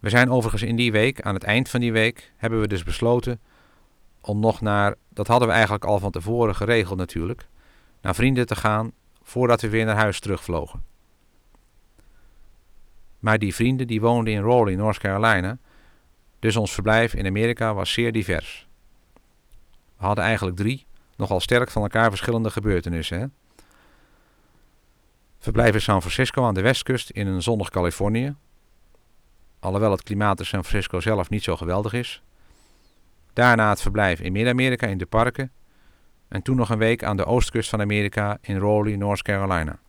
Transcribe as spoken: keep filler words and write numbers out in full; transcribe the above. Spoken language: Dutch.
We zijn overigens in die week, aan het eind van die week, hebben we dus besloten om nog naar, dat hadden we eigenlijk al van tevoren geregeld natuurlijk, naar vrienden te gaan voordat we weer naar huis terugvlogen. Maar die vrienden die woonden in Raleigh, North Carolina, dus ons verblijf in Amerika was zeer divers. We hadden eigenlijk drie, nogal sterk van elkaar verschillende gebeurtenissen. Hè? Verblijf in San Francisco aan de westkust in een zonnig Californië. Alhoewel het klimaat in San Francisco zelf niet zo geweldig is. Daarna het verblijf in Midden-Amerika in de parken. En toen nog een week aan de oostkust van Amerika in Raleigh, North Carolina.